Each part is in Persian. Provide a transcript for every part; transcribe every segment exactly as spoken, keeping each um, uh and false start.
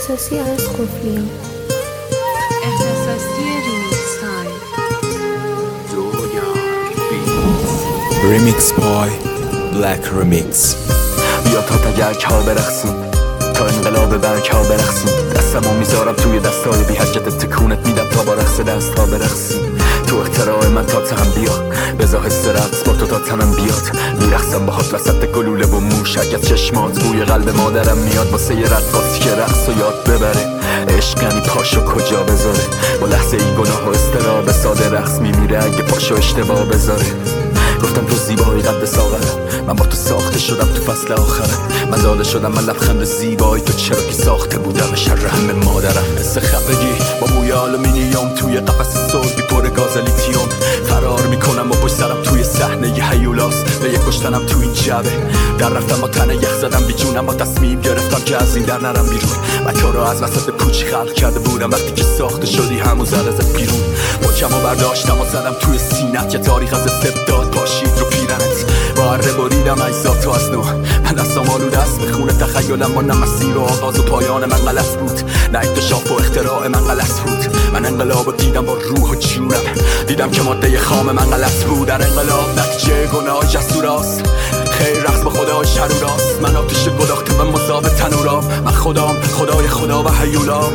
اختصاصی از قفلیان. اختصاصی ریمیکس تایم. ریمیکس بای بلک ریمیکس. بیا تا تگرک ها برقصیم، تا انقلاب برک ها برقصیم. دستمو میذارم توی دستای بی حجت، تکونت میدم تا با رقص دست ها برقصیم. تو اختراع من تا تهم بیا، بزا حس رقص با تو تا تنم بیاد. میرقصم باهات وسط گلوله و موشک، از چشمات بوی قلب مادرم میاد. واسه یه رقاصی که رقص و یاد ببره، عشق یعنی پاشو کجا بذاره. با لحظه ای گناه و استراب ساده رقص میمیره اگه پاشو اشتباه بذاره. گفتم تو زیبایی قد ساغرم، من با تو ساخته شدم تو فصل آخرم. من زاده شدم من لبخند زیبایی، تو چرا که ساخته بودم شر همه مادرم. حس خفگی با بوی آلومینیوم توی قفس سربی پر گاز لیتیوم. فرار میکنم و پشت سرم توی صحنه ی هیولاس و یه کشتنم توی این جبه. در رفتم با تن یخ زدم بی جونم، با تصمیم گرفتم که از این در نرم بیرون. من تو رو از وسط پوچ خلق کرده بودم، وقتی که ساخته شدی همون زد ازت بیرون. مچم و برداشتم و زدم توی سینت، یه تاریخ از استبداد پاشید رو پیرنت. با اره بریدم اجزاتو از نو، من دستم آلوده است به خون تخیلم. با نه مسیر و آغاز و پایان من غلط بود، نه اکتشاف و اختراع من غلط بود. من انقلاب دیدم با روح و جونم، دیدم که ماده خام من غلط بود. در انقلاب نتیجه گناه جسوراست، خیر رقص با خدا شروراست. من آتش گداخته و مذاب تنورام، من خدام خدای خدا و هیولام.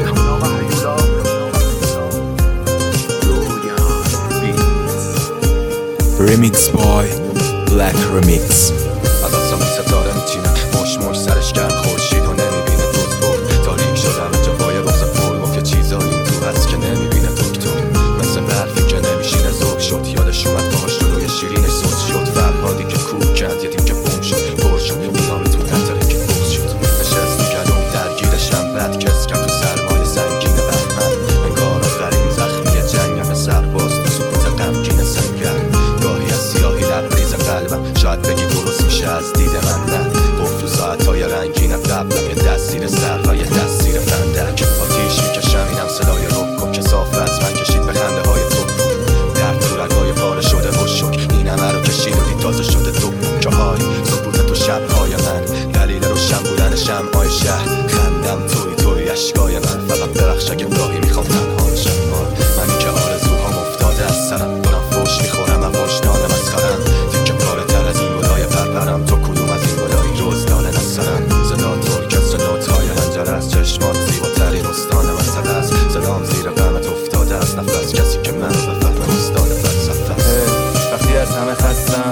ریمیکس بای بلک ریمیکس. از آسمان ستاره میچینه، مش مش سرش گرم خورشید و نمیبینه دوز برد. تاریک شدم اینجا با یه روز پر گفت یه چیزایی این تو هست که نمیبینه دکتر. مثل برفی که نمیشینه ذوق شد، یادش اومد باهاش جلوی شیرینش سوز شد. فرهادی که کوه کرد یه دیم که بوم شد پر شد، میام تو تتره که بوز شد. نشست میکردم درگیرشم بد کس کرد تو سرمایه سنگین بهمن. انگار آخرین زخمی جنگم سرباز تو سکوت غمگین سنگر. گاهی از سیاهی لبریز قلبم، شاید بگی درست میشه از دید من نه. گفت تو ساعتهای رنگین قبلم یه دستیر سر و یه دستیر فندک. آتیش میکشم اینم صدای رکو که صاف از من کشید به خنده های تو. در تو رگای پاره شده و شک، این همه رو کشید و دید تازه شده تو که های سکوت تو شبهای من. دلیل روشن بودن شمعای شهر، خندم توی توی اشکای من. فقط ببخش اگه گاهی میخوام تنها نشم. منی که آرزوهام افتاده از سرم، دارم فوش میخورم و وجدان مسخرم. تیکه پاره تر از این گلای پرپرم، تو کدوم از این گلای روزدان نسرم. صدا ترکست نوت‌های هنجره از چشمات، زیباترین استان منطقه است. صدام زیر قامت افتاده از نفس، کسی که منو بفهمه استاد فلسفه است. وقتی از همه خستم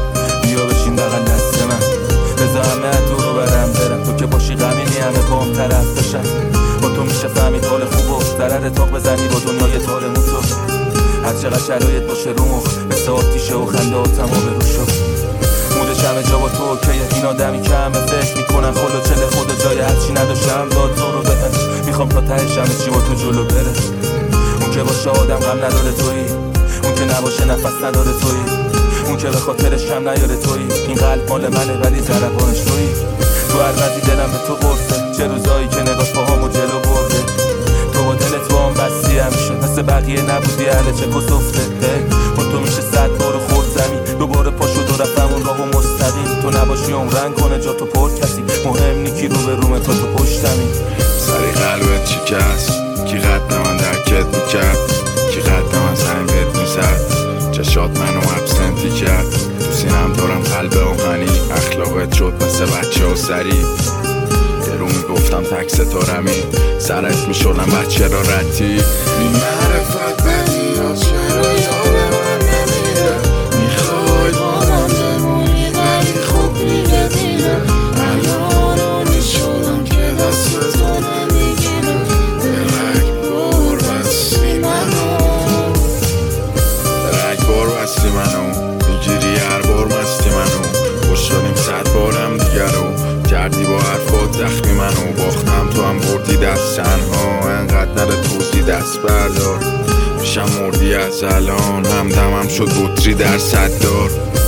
بیا بشین بغل دست من، بذار همه تو رو برم برم. تو که باشی غمینی همه بام طرف بشن. با تو میشه فهمید حال خوب و ضرر تاق بزنی با دنیای تار موتو. هر چقدر شرایط باشه رو مخ، مثل آتیشه و خنده آتم و برو شو. مودش همه جا با تو اوکیه، این آدمی که همه فکر میکنن خلو چله خدا جای هرچی نداشتم داد تو رو بهم. میخوام تا تهش همه چی با تو جلو بره. اون که باشه آدم غم نداره تویی، اون که نباشه نفس نداره تویی، اون که به خاطرش کم نیاره تویی. این قلب مال منه ولی ضربانش تویی. تو هر وقتی دلم به تو قرصه، چه روزایی که نگاه پاهامو جلو برده. تو با دلت با هم بستی همیشه، مثل بقیه نبودی اهل چه کسفته. با تو میشه صد بارو خورد زمین، دوباره پاشو دو رفتم اون راهو مستقیم. تو نباشی عمرن کنه جا تو پر کسی، مهم نیکی رو به رومه تا تو پشتمی. سری قلبت چیکست، کی قد من درکت میکرد، کی قد من زنگ بهت میزد. چشات منو ابسنتی کرد، تو سینم دارم قلب آهنی. اخلاقت شد مثل بچه و سری، یه رو میگفتم تک ستارمی. سرت میشدم بچه را ردی. بی معرفت بدی یا چرا یاد من نمیره. میخوای با من بمونی ولی خوب میگه دیره. الان رو میشدم که دست تو نمیگیره. درک بار بستی منو، درک بار بستی منو. میگیری هر بار مستی منو. خوش داریم صد بارم دیگر رو کردی با حرفات زخمی منو. باختم تو هم بردی دست تنها، انقدر نره توزی دست بردار. میشم مردی از الان، همدمم شد بطری در صد دار.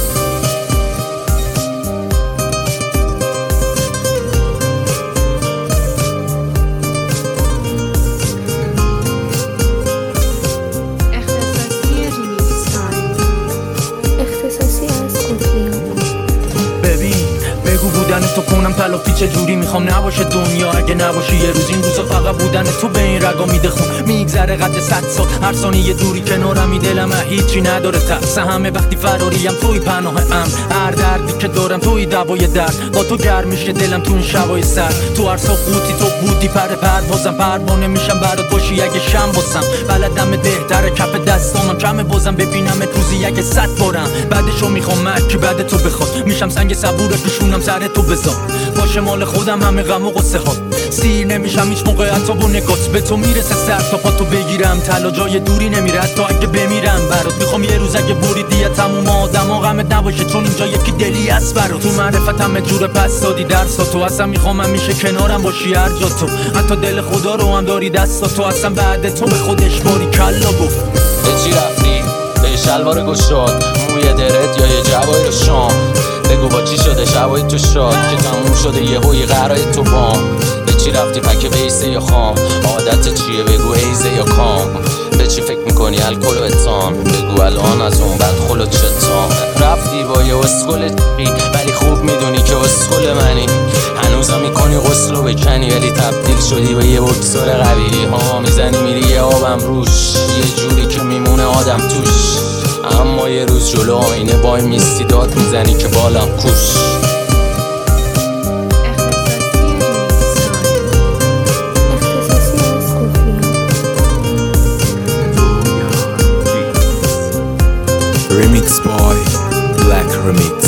اختصاصی ریمیکس تایم. اختصاصی از قفلیان. ببین بگو بودن تو کنم تلو گفتی چه جوری میخوام نباشه دنیا اگه نباشی یه روز. این روزا فقط بودن تو به این رگا میده خون، میگذره قد صد سال، هر ثانیه دوری کنارم دلم هیچی نداره ترس همه. وقتی فراریم توی پناه امن، هر دردی که دارم توی دوای درد، با تو گرم میشه دلم تو این شبای سرد. تو هر سقوطی تو بودی پر پروازم، پروانه میشم برات باشی اگه شم باسم. بلدم بهتره کف دستامم کمه بازم ببینم روزی اگه صد بارم. بعدشو میخوام مرکی بعد تو بخواد، میشم سنگ صبوره کشونم سر تو بذار، باشه مال خودم همه غم و غصه ها. سیر نمیشم هیچ موقع حتی با نگات، به تو میرسه سر تا پا تو بگیرم، طلا جای دوری نمیره حتی اگه بمیرم برات. میخوام یه روز اگه بریدی تموم آدما غمت نباشه، چون اینجا یکی دلی است برات. تو معرفت همه جور پس دادی درس تو، اصلا میخوام همیشه کنارم باشی هر جا تو، حتی دل خدا رو هم داری دستا تو، اصلا بعد تو به خودش باری کلا گفت. به چی رفتی؟ به شلوار گشاد، موی درت یا یه جوای رو شام. بگو با چی شده شبای تو شاد که تموم شده یه هوی قرای تو بام. به چی رفتی پک بیسه یا خام؟ عادت چیه بگو ایزه یا کام؟ به چی فکر میکنی الکل و اتام؟ بگو الان از اون بعد خلو چتام. رفتی با یه اسکل چی ولی خوب میدونی که اسکل منی، هنوزم میکنی غسلو بکنی ولی تبدیل شدی به یه بکسور قوی ها. میزنی میری یه آبم روش، یه جوری که میمونه آدم توش، اما یه روز جلو آینه وای میستی داد میزنی که بالم کوش. Remix by Black Remix.